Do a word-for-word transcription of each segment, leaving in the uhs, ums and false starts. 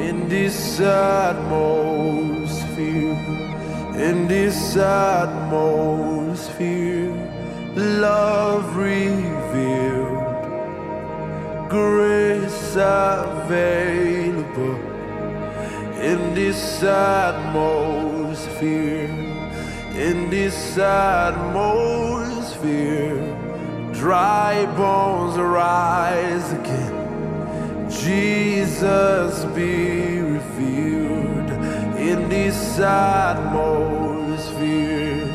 in this atmosphere, in this atmosphere, love revealed, grace available, in this atmosphere, in this atmosphere, dry bones rise again. Jesus be revealed in this atmosphere.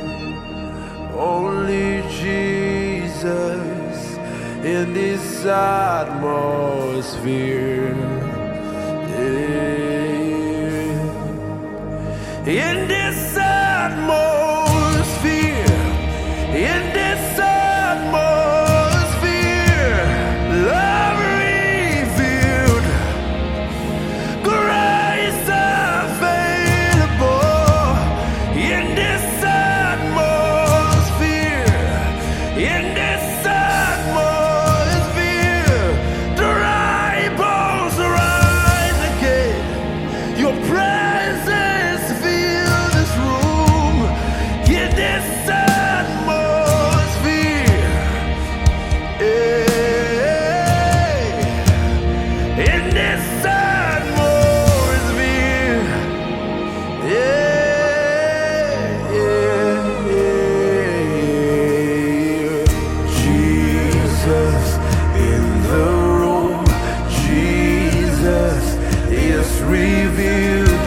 Only Jesus in this atmosphere. In this atmosphere, in this atmosphere, love revealed, grace available. In this atmosphere, in this atmosphere, dry bones rise again. Your presence fill this room. In this atmosphere, hey, in this atmosphere, yeah, yeah, yeah. Jesus in the room, Jesus is revealed.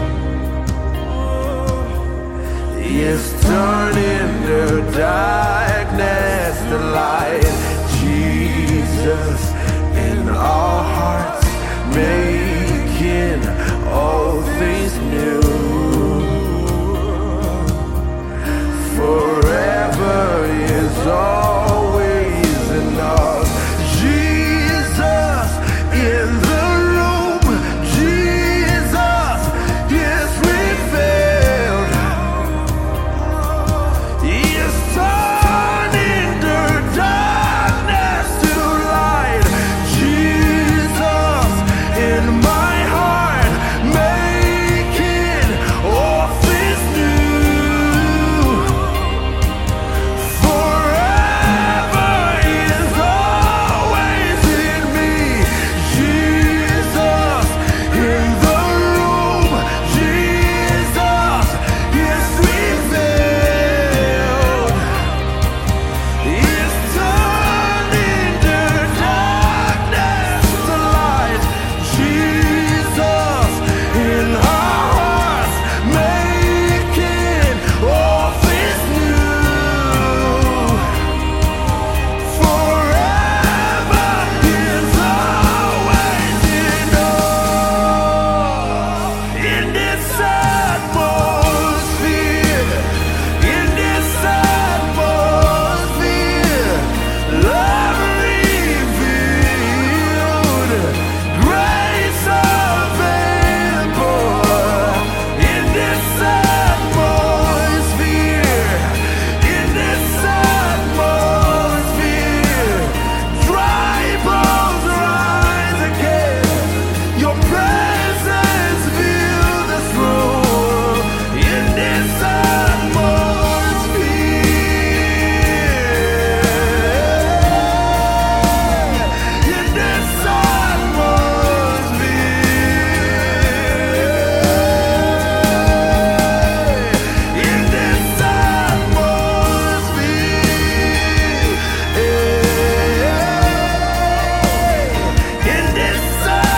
Yes, turning the darkness to light. Jesus in our hearts, making all things new. Forever is always enough. Jesus in the room, Jesus is revealed. He is turning the darkness to light. Jesus in my heart, making all things new. Forever is always in me. Jesus in the room, Jesus is revealed. He is turning the darkness to light. Jesus in our hearts, making all things new. Forever is always enough. In this atmosphere, in this atmosphere, love revealed, grace available. In this atmosphere, in this atmosphere, dry bones rise again. Your presence fill this room. In this atmosphere, in this atmosphere, in this atmosphere, in this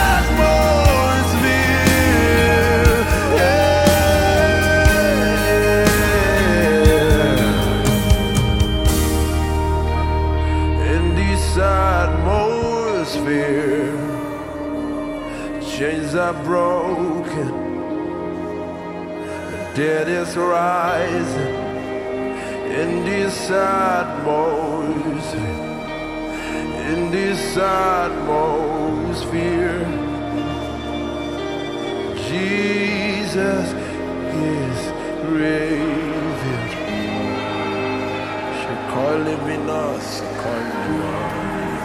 atmosphere, in this atmosphere, chains are broken, the dead is rising. In this atmosphere, in this atmosphere, Jesus is revealed. She calling me us, calling me us.